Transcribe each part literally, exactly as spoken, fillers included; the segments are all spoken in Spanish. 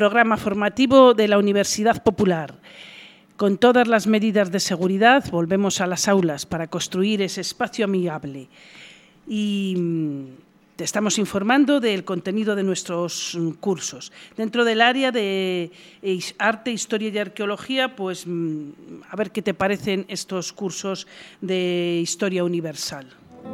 programa formativo de la Universidad Popular. Con todas las medidas de seguridad, volvemos a las aulas para construir ese espacio amigable. Y te estamos informando del contenido de nuestros cursos. Dentro del área de arte, historia y arqueología, pues a ver qué te parecen estos cursos de historia universal.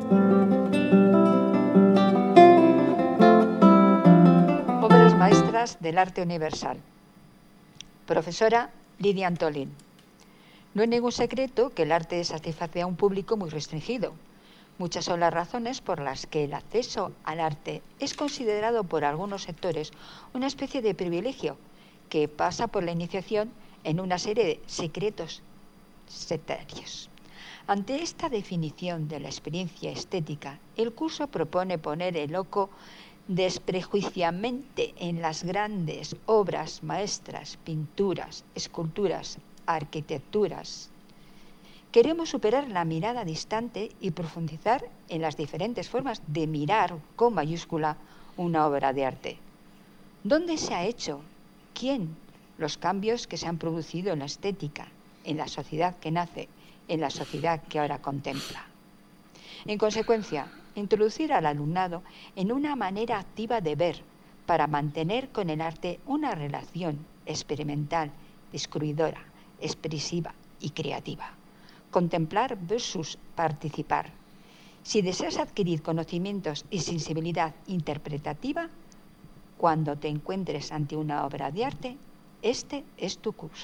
Obras maestras del arte universal. Profesora Lidia Antolín. No es ningún secreto que el arte satisface a un público muy restringido. Muchas son las razones por las que el acceso al arte es considerado por algunos sectores una especie de privilegio que pasa por la iniciación en una serie de secretos sectarios. Ante esta definición de la experiencia estética, el curso propone poner el ojo desprejuiciadamente en las grandes obras maestras, pinturas, esculturas, arquitecturas. Queremos superar la mirada distante y profundizar en las diferentes formas de mirar con mayúscula una obra de arte. ¿Dónde se ha hecho? ¿Quién? Los cambios que se han producido en la estética, en la sociedad que nace, en la sociedad que ahora contempla. En consecuencia, introducir al alumnado en una manera activa de ver para mantener con el arte una relación experimental, descubridora, expresiva y creativa. Contemplar versus participar. Si deseas adquirir conocimientos y sensibilidad interpretativa, cuando te encuentres ante una obra de arte, este es tu curso.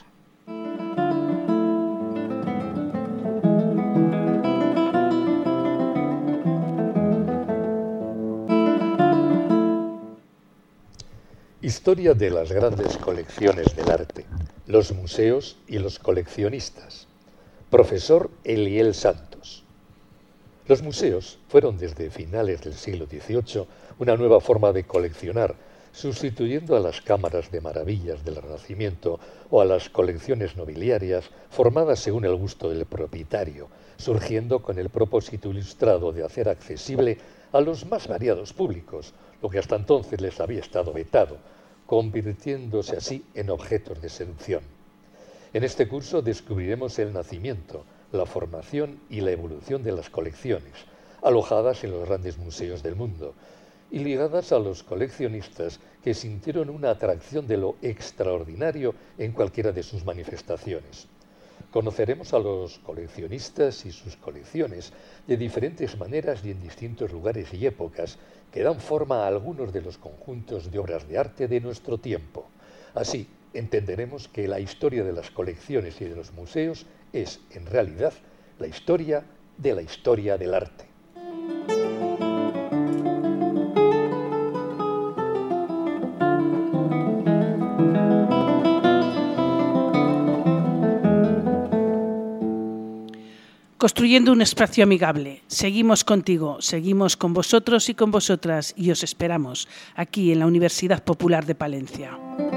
Historia de las grandes colecciones del arte, los museos y los coleccionistas. Profesor Eliel Santos. Los museos fueron desde finales del siglo dieciocho una nueva forma de coleccionar, sustituyendo a las cámaras de maravillas del Renacimiento o a las colecciones nobiliarias formadas según el gusto del propietario, surgiendo con el propósito ilustrado de hacer accesible a los más variados públicos, lo que hasta entonces les había estado vetado, convirtiéndose así en objetos de seducción. En este curso descubriremos el nacimiento, la formación y la evolución de las colecciones, alojadas en los grandes museos del mundo y ligadas a los coleccionistas que sintieron una atracción de lo extraordinario en cualquiera de sus manifestaciones. Conoceremos a los coleccionistas y sus colecciones de diferentes maneras y en distintos lugares y épocas que dan forma a algunos de los conjuntos de obras de arte de nuestro tiempo. Así, entenderemos que la historia de las colecciones y de los museos es, en realidad, la historia de la historia del arte. Construyendo un espacio amigable. Seguimos contigo, seguimos con vosotros y con vosotras y os esperamos aquí en la Universidad Popular de Palencia.